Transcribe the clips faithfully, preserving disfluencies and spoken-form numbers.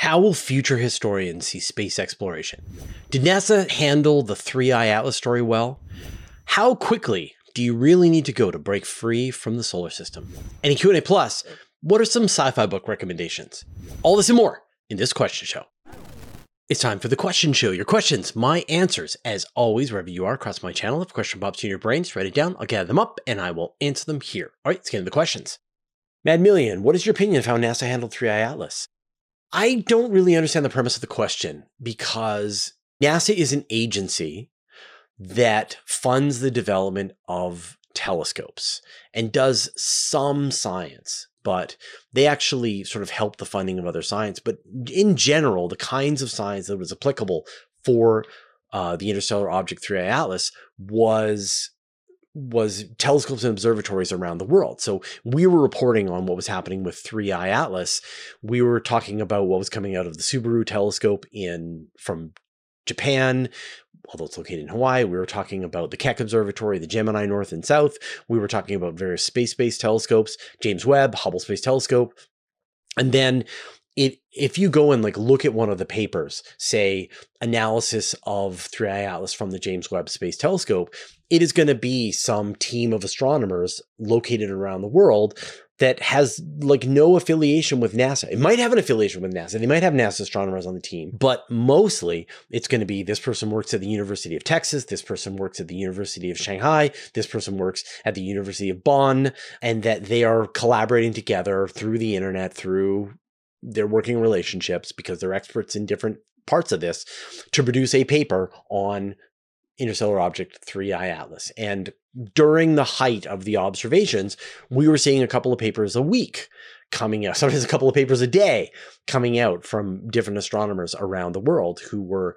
How will future historians see space exploration? Did NASA handle the three I Atlas story well? How quickly do you really need to go to break free from the solar system? And in Q and A Plus, what are some sci-fi book recommendations? All this and more in this question show. It's time for the question show. Your questions, my answers, as always, wherever you are across my channel. If a question pops in your brain, just write it down. I'll gather them up and I will answer them here. All right, let's get into the questions. Mad Million, what is your opinion of how NASA handled three I Atlas? I don't really understand the premise of the question because NASA is an agency that funds the development of telescopes and does some science, but they actually sort of help the funding of other science. But in general, the kinds of science that was applicable for uh, the interstellar object three I Atlas was was telescopes and observatories around the world. So we were reporting on what was happening with three I Atlas. We were talking about what was coming out of the Subaru telescope in from Japan, although it's located in Hawaii. We were talking about the Keck Observatory, the Gemini North and South. We were talking about various space-based telescopes, James Webb, Hubble Space Telescope. And then It, if you go and like look at one of the papers, say analysis of three I Atlas from the James Webb Space Telescope, it is going to be some team of astronomers located around the world that has like no affiliation with NASA. It might have an affiliation with NASA. They might have NASA astronomers on the team, but mostly it's going to be this person works at the University of Texas. This person works at the University of Shanghai. This person works at the University of Bonn, and that they are collaborating together through the internet, through their working relationships, because they're experts in different parts of this, to produce a paper on interstellar object three I Atlas. And during the height of the observations, we were seeing a couple of papers a week coming out, sometimes a couple of papers a day coming out from different astronomers around the world who were,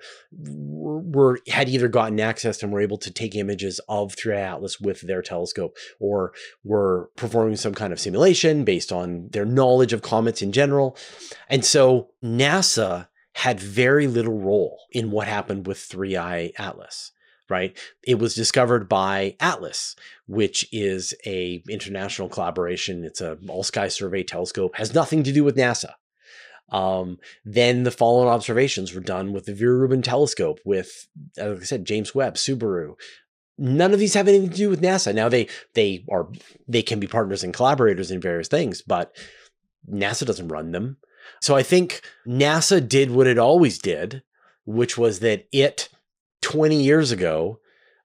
were had either gotten access and were able to take images of three I Atlas with their telescope, or were performing some kind of simulation based on their knowledge of comets in general. And so NASA had very little role in what happened with three I Atlas. Right? It was discovered by ATLAS, which is a international collaboration. It's a all-sky survey telescope, has nothing to do with NASA. Um, then the following observations were done with the Vera Rubin telescope, with, like I said, James Webb, Subaru. None of these have anything to do with NASA. Now they they are they can be partners and collaborators in various things, but NASA doesn't run them. So I think NASA did what it always did, which was that it twenty years ago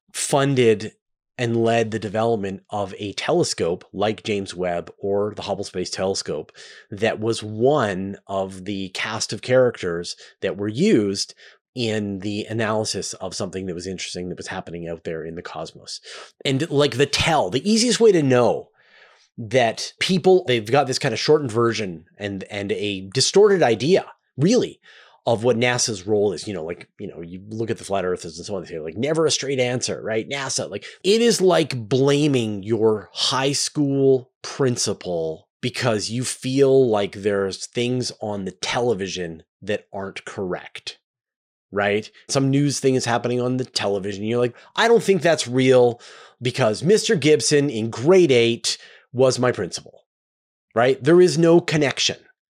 funded and led the development of a telescope like James Webb or the Hubble Space Telescope that was one of the cast of characters that were used in the analysis of something that was interesting that was happening out there in the cosmos. And like the tell, the easiest way to know that people, they've got this kind of shortened version and, and a distorted idea, really, of what NASA's role is. You know, like, you know, you look at the flat earthers and so on, they say like, never a straight answer, right? NASA, like, it is like blaming your high school principal because you feel like there's things on the television that aren't correct, right? Some news thing is happening on the television. You're like, I don't think that's real because Mister Gibson in grade eight was my principal, right? There is no connection.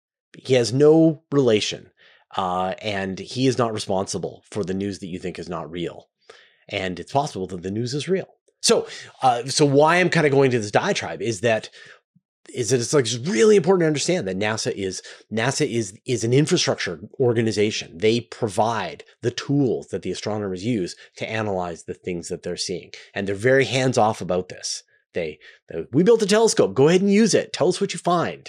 He has no relation. Uh, and he is not responsible for the news that you think is not real. And it's possible that the news is real. So, uh, so why I'm kind of going to this diatribe is that, is that it's like it's really important to understand that NASA is, NASA is, is an infrastructure organization. They provide the tools that the astronomers use to analyze the things that they're seeing. And they're very hands-off about this. They, they, we built a telescope, go ahead and use it. Tell us what you find.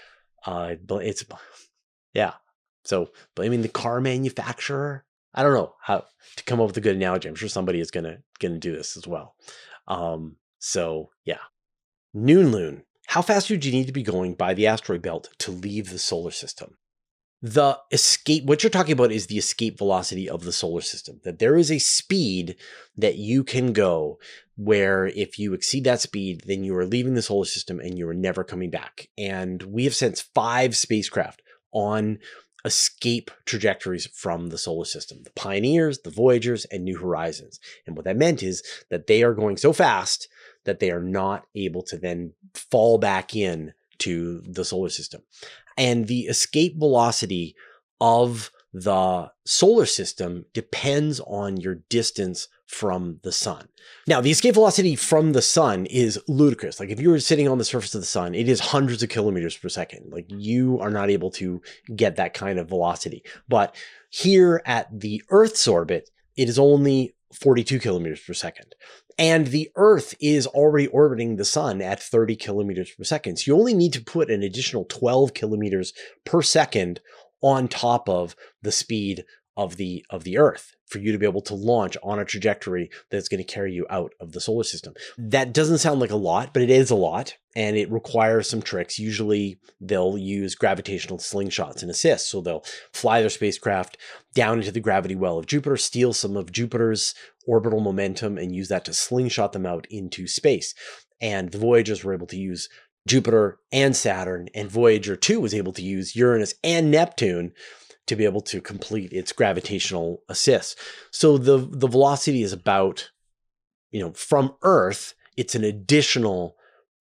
Uh, but it's, yeah. So blaming the car manufacturer, I don't know how to come up with a good analogy. I'm sure somebody is going to going to do this as well. Um, so yeah. Noon Loon, how fast would you need to be going by the asteroid belt to leave the solar system? The escape, what you're talking about is the escape velocity of the solar system, that there is a speed that you can go where if you exceed that speed, then you are leaving the solar system and you are never coming back. And we have sent five spacecraft on escape trajectories from the solar system, the Pioneers, the Voyagers, and New Horizons. And what that meant is that they are going so fast that they are not able to then fall back in to the solar system. And the escape velocity of the solar system depends on your distance from the sun. Now, the escape velocity from the sun is ludicrous. Like if you were sitting on the surface of the sun, it is hundreds of kilometers per second. Like you are not able to get that kind of velocity. But here at the Earth's orbit, it is only forty-two kilometers per second. And the Earth is already orbiting the sun at thirty kilometers per second. So you only need to put an additional twelve kilometers per second on top of the speed of the of the Earth for you to be able to launch on a trajectory that's going to carry you out of the solar system. That doesn't sound like a lot, but it is a lot, and it requires some tricks. Usually they'll use gravitational slingshots and assists. So they'll fly their spacecraft down into the gravity well of Jupiter, steal some of Jupiter's orbital momentum, and use that to slingshot them out into space. And the Voyagers were able to use Jupiter and Saturn, and Voyager two was able to use Uranus and Neptune to be able to complete its gravitational assists. So the, the velocity is about, you know, from Earth, it's an additional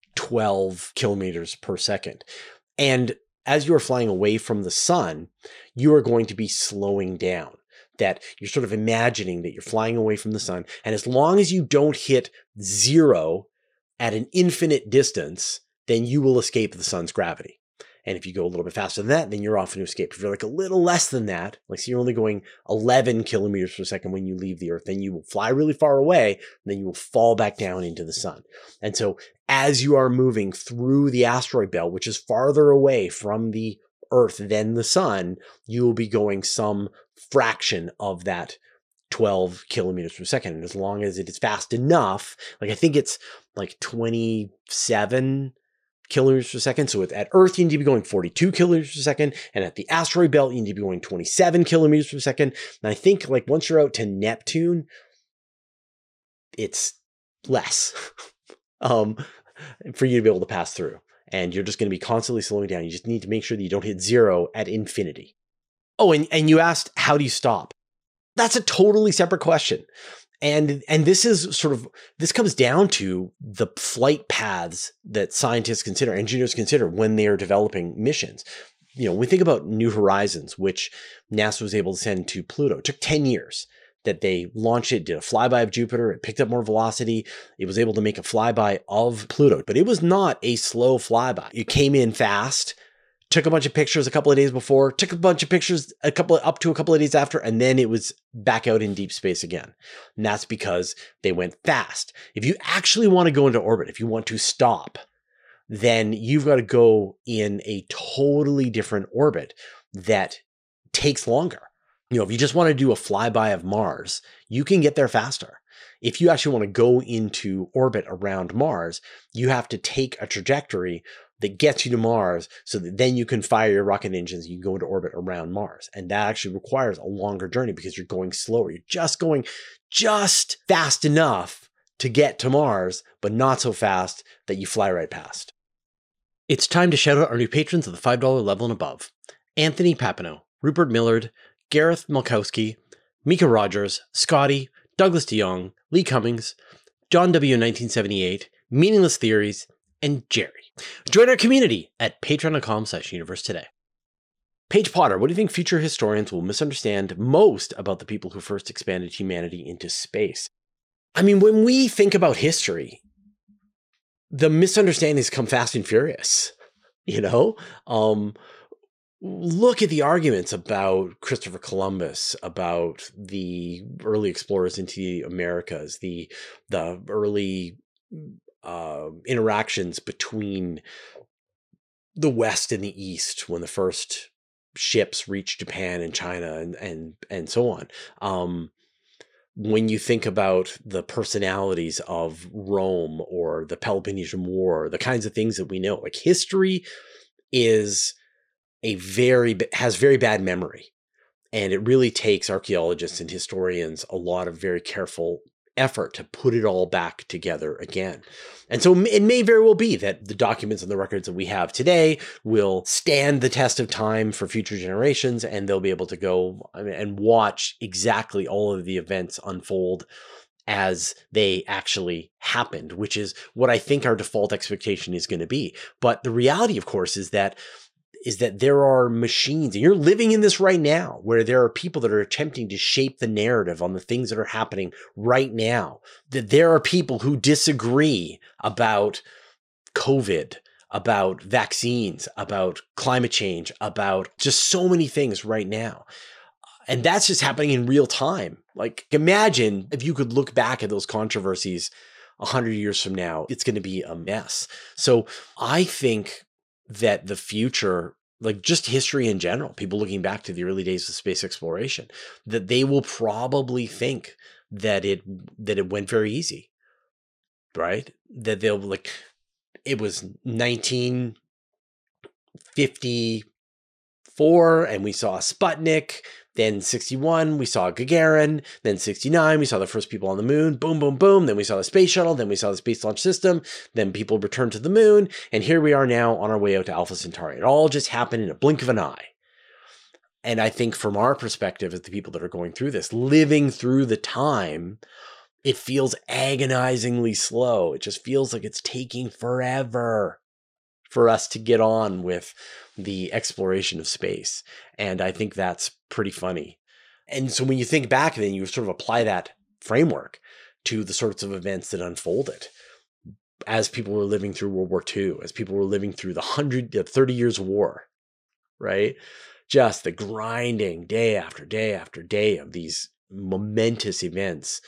twelve kilometers per second. And as you are flying away from the sun, you are going to be slowing down. That you're sort of imagining that you're flying away from the sun. And as long as you don't hit zero at an infinite distance, then you will escape the sun's gravity. And if you go a little bit faster than that, then you're off into escape. If you're like a little less than that, like so you're only going eleven kilometers per second when you leave the Earth, then you will fly really far away, and then you will fall back down into the sun. And so as you are moving through the asteroid belt, which is farther away from the Earth than the sun, you will be going some fraction of that twelve kilometers per second. And as long as it is fast enough, like I think it's like twenty-seven kilometers per second. So at Earth, you need to be going forty-two kilometers per second. And at the asteroid belt, you need to be going twenty-seven kilometers per second. And I think like once you're out to Neptune, it's less um, for you to be able to pass through. And you're just going to be constantly slowing down. You just need to make sure that you don't hit zero at infinity. Oh, and, and you asked, how do you stop? That's a totally separate question. And, and this is sort of, this comes down to the flight paths that scientists consider, engineers consider when they are developing missions. You know, we think about New Horizons, which NASA was able to send to Pluto. It took ten years that they launched it, did a flyby of Jupiter. It picked up more velocity. It was able to make a flyby of Pluto, but it was not a slow flyby. It came in fast, took a bunch of pictures a couple of days before, took a bunch of pictures a couple up to a couple of days after, and then it was back out in deep space again. And that's because they went fast. If you actually want to go into orbit, if you want to stop, then you've got to go in a totally different orbit that takes longer. You know, if you just want to do a flyby of Mars, you can get there faster. If you actually want to go into orbit around Mars, you have to take a trajectory that gets you to Mars so that then you can fire your rocket engines and you can go into orbit around Mars. And that actually requires a longer journey because you're going slower. You're just going just fast enough to get to Mars, but not so fast that you fly right past. It's time to shout out our new patrons at the five dollar level and above. Anthony Papineau, Rupert Millard, Gareth Malkowski, Mika Rogers, Scotty, Douglas DeYoung, Lee Cummings, John W. nineteen seventy-eight, Meaningless Theories, and Jerry. Join our community at patreon.com slash universe today. Paige Potter, what do you think future historians will misunderstand most about the people who first expanded humanity into space? I mean, when we think about history, the misunderstandings come fast and furious, you know? Um, look at the arguments about Christopher Columbus, about the early explorers into the Americas, the, the early uh, interactions between the West and the East when the first ships reached Japan and China and, and, and so on. Um, when you think about the personalities of Rome or the Peloponnesian War, the kinds of things that we know, like history is a very, has very bad memory. And it really takes archaeologists and historians a lot of very careful effort to put it all back together again. And so it may very well be that the documents and the records that we have today will stand the test of time for future generations, and they'll be able to go and watch exactly all of the events unfold as they actually happened, which is what I think our default expectation is going to be. But the reality, of course, is that is that there are machines, and you're living in this right now, where there are people that are attempting to shape the narrative on the things that are happening right now. That there are people who disagree about COVID, about vaccines, about climate change, about just so many things right now. And that's just happening in real time. Like, imagine if you could look back at those controversies a hundred years from now, it's going to be a mess. So I think that the future, like just history in general, people looking back to the early days of space exploration, that they will probably think that it, that it went very easy, right? That they'll like, it was nineteen fifty-four and we saw Sputnik. Then sixty-one, we saw Gagarin. Then sixty-nine, we saw the first people on the moon. Boom, boom, boom. Then we saw the space shuttle. Then we saw the Space Launch System. Then people returned to the moon. And here we are now on our way out to Alpha Centauri. It all just happened in a blink of an eye. And I think from our perspective as the people that are going through this, living through the time, it feels agonizingly slow. It just feels like it's taking forever for us to get on with the exploration of space. And I think that's pretty funny. And so when you think back, then you sort of apply that framework to the sorts of events that unfolded as people were living through World War Two, as people were living through the one hundred, the thirty years war, right? Just the grinding day after day after day of these momentous events.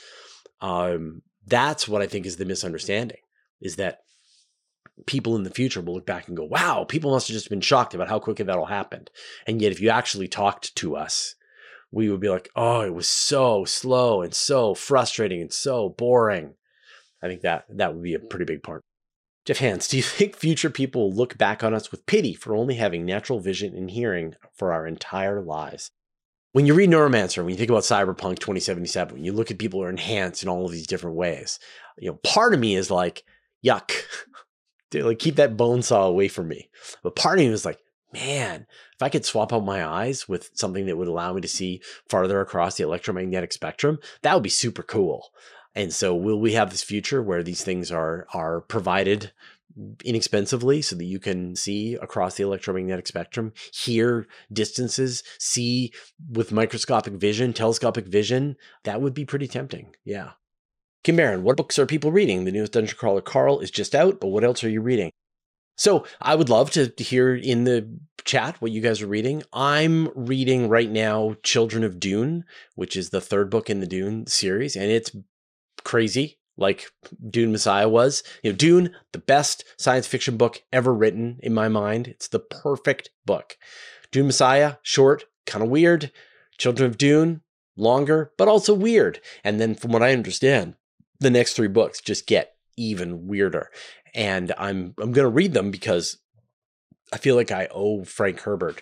Um, that's what I think is the misunderstanding, is that people in the future will look back and go, wow, people must have just been shocked about how quickly that all happened. And yet if you actually talked to us, we would be like, oh, it was so slow and so frustrating and so boring. I think that that would be a pretty big part. Jeff Hans, do you think future people will look back on us with pity for only having natural vision and hearing for our entire lives? When you read Neuromancer, when you think about Cyberpunk twenty seventy-seven, when you look at people who are enhanced in all of these different ways, you know, part of me is like, yuck. Like, keep that bone saw away from me. But part of me was like, man, if I could swap out my eyes with something that would allow me to see farther across the electromagnetic spectrum, that would be super cool. And so will we have this future where these things are, are provided inexpensively so that you can see across the electromagnetic spectrum, hear distances, see with microscopic vision, telescopic vision? That would be pretty tempting. Yeah. Kim Barron, what books are people reading? The newest Dungeon Crawler Carl is just out, but what else are you reading? So I would love to hear in the chat what you guys are reading. I'm reading right now Children of Dune, which is the third book in the Dune series, and it's crazy, like Dune Messiah was. You know, Dune, the best science fiction book ever written in my mind. It's the perfect book. Dune Messiah, short, kind of weird. Children of Dune, longer, but also weird. And then from what I understand, the next three books just get even weirder. And I'm I'm going to read them because I feel like I owe Frank Herbert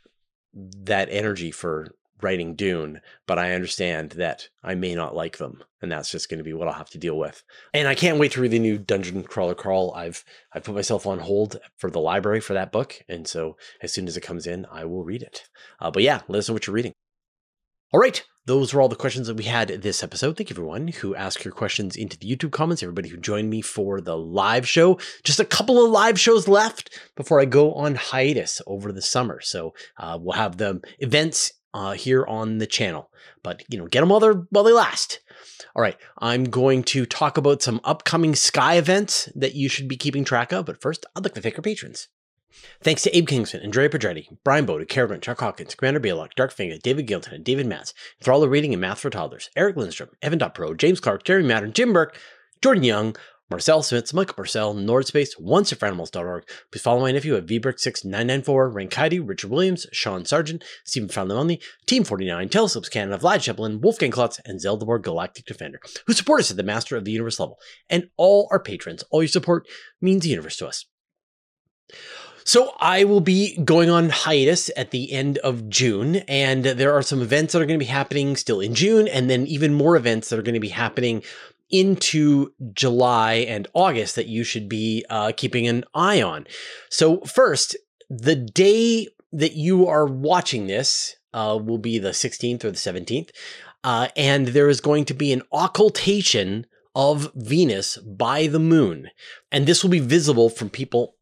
that energy for writing Dune, but I understand that I may not like them, and that's just going to be what I'll have to deal with. And I can't wait to read the new Dungeon Crawler Carl. I've I've put myself on hold for the library for that book, and so as soon as it comes in, I will read it. Uh, but yeah, let us know what you're reading. All right, those were all the questions that we had this episode. Thank you, everyone who asked your questions into the YouTube comments, everybody who joined me for the live show. Just a couple of live shows left before I go on hiatus over the summer. So uh, we'll have the events uh, here on the channel, but you know, get them while they're while they last. All right, I'm going to talk about some upcoming Sky events that you should be keeping track of. But first, I'd like to thank our patrons. Thanks to Abe Kingsman, Andrea Pedretti, Brian Bode, Caravan, Chuck Hawkins, Commander Baylock, Dark Finger, David Gilton, and David Matz, Thrall Reading and Math for Toddlers, Eric Lindstrom, Evan.Pro, James Clark, Jeremy Madden, Jim Burke, Jordan Young, Marcel Smith, Michael Purcell, Nordspace, once for animals dot org. Please follow my nephew at V Brick six nine nine four, Rankaidi, Richard Williams, Sean Sargent, Stephen Foundlemoney, Team forty-nine, Telescopes Canada, Vlad Sheplin, Wolfgang Klutz, and Zeldemort Galactic Defender, who support us at the Master of the Universe level. And all our patrons, all your support means the universe to us. So I will be going on hiatus at the end of June, and there are some events that are going to be happening still in June, and then even more events that are going to be happening into July and August that you should be uh, keeping an eye on. So first, the day that you are watching this uh, will be the sixteenth or the seventeenth, uh, and there is going to be an occultation of Venus by the moon, and this will be visible from people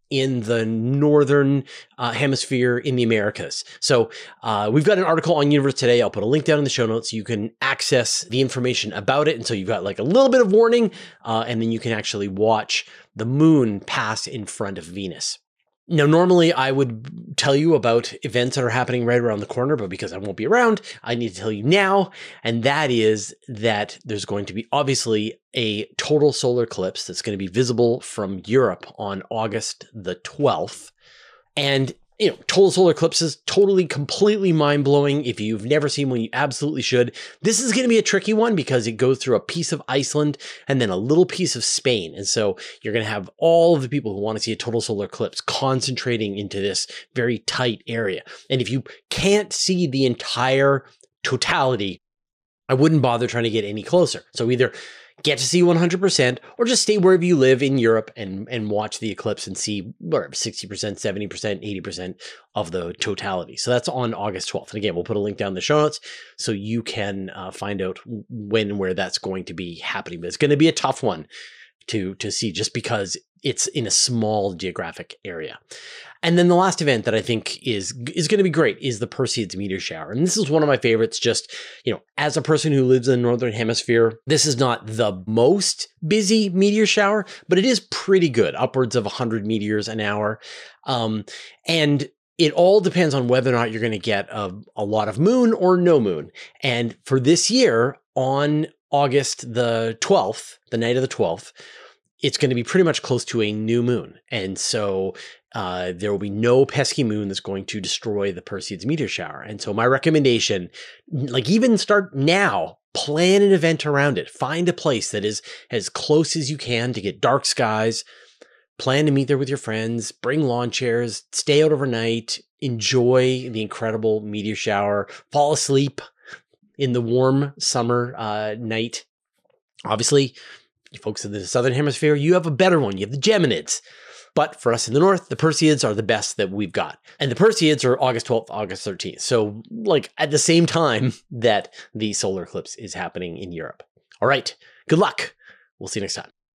in the northern uh, hemisphere in the Americas. So uh, we've got an article on Universe Today. I'll put a link down in the show notes. You can access the information about it. And so you've got like a little bit of warning, uh, and then you can actually watch the moon pass in front of Venus. Now, normally I would tell you about events that are happening right around the corner, but because I won't be around, I need to tell you now. And that is that there's going to be obviously a total solar eclipse that's going to be visible from Europe on August the twelfth. And you know, total solar eclipses, totally, completely mind-blowing. If you've never seen one, you absolutely should. This is going to be a tricky one because it goes through a piece of Iceland and then a little piece of Spain. And so you're going to have all of the people who want to see a total solar eclipse concentrating into this very tight area. And if you can't see the entire totality, I wouldn't bother trying to get any closer. So either get to see one hundred percent or just stay wherever you live in Europe and, and watch the eclipse and see whatever, sixty percent, seventy percent, eighty percent of the totality. So that's on August twelfth. And again, we'll put a link down in the show notes so you can uh, find out when and where that's going to be happening. But it's going to be a tough one to, to see just because it's in a small geographic area. And then the last event that I think is is going to be great is the Perseids meteor shower. And this is one of my favorites. Just, you know, as a person who lives in the Northern Hemisphere, this is not the most busy meteor shower, but it is pretty good, upwards of one hundred meteors an hour. Um, and it all depends on whether or not you're going to get a, a lot of moon or no moon. And for this year, on August the twelfth, the night of the twelfth, it's going to be pretty much close to a new moon. And so uh, there will be no pesky moon that's going to destroy the Perseids meteor shower. And so my recommendation, like even start now, plan an event around it. Find a place that is as close as you can to get dark skies. Plan to meet there with your friends, bring lawn chairs, stay out overnight, enjoy the incredible meteor shower, fall asleep in the warm summer uh, night. Obviously, you folks in the Southern Hemisphere, you have a better one. You have the Geminids. But for us in the North, the Perseids are the best that we've got. And the Perseids are August twelfth, August thirteenth. So like at the same time that the solar eclipse is happening in Europe. All right. Good luck. We'll see you next time.